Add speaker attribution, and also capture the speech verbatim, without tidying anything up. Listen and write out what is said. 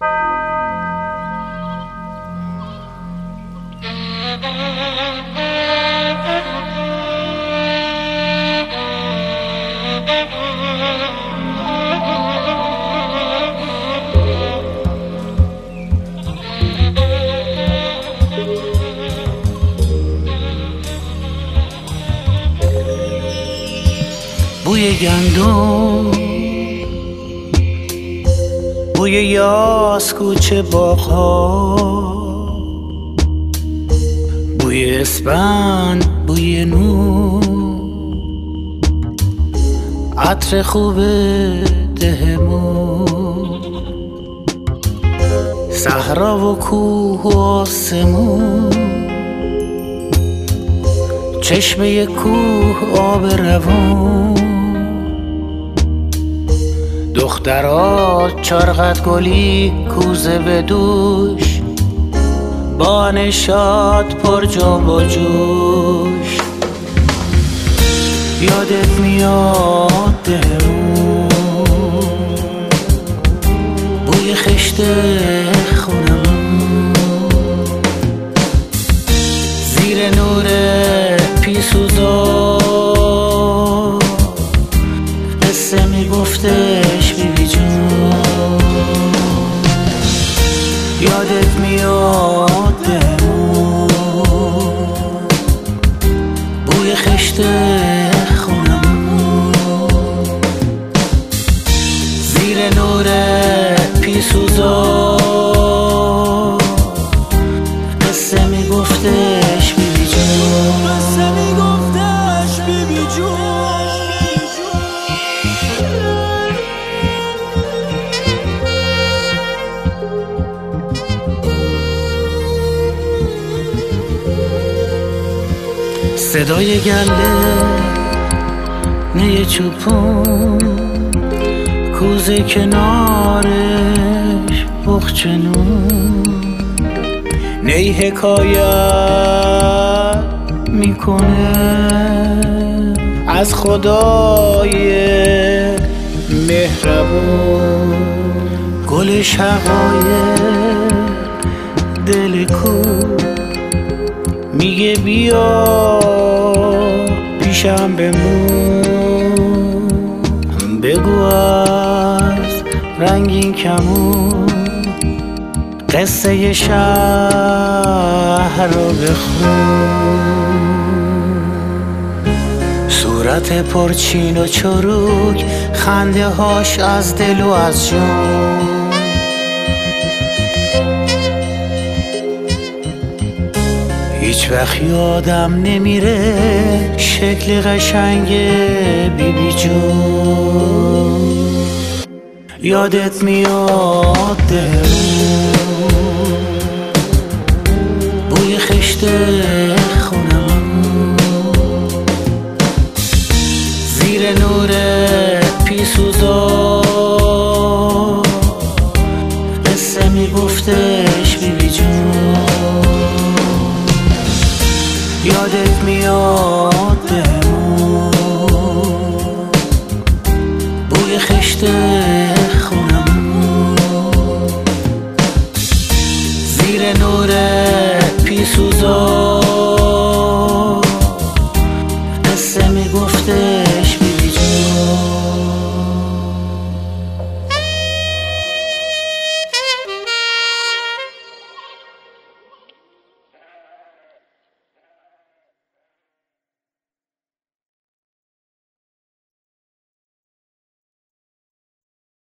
Speaker 1: بوی گندم، بوی یاس کوچه باغ‌ها، بوی اسفند، بوی نور، عطر خوب دهمون، صحرا و کوه و آسمون، چشمه کوه آب روون، دخترها چارقد گلی کوزه به دوش، با نشاط پر جنب و جوش. یادت میاد دهمون، بوی خشت خونمون، زیر نور پیسوزا قصه میگفتش بیبی جون. یادت میاد دهمون، بوی خشت خونمون، زیر نور پیسوزا قصه میگفتش بیبی جون، قصه میگفتش بیبی جون. صدای گله نی چوپون، کوزه کنارش بخچه نون، نی حکایت میکنه از خدای مهربون. گل شقایق دل کو میگه بیا پیشم بمون، بگو از رنگین کمون قصه شهر رو بخون. صورت پرچین و چروک، خنده هاش از دل و از جون، هیچ وقت یادم نمیره شکل قشنگ بیبی جون. یادت میاد دهمون، بوی خشت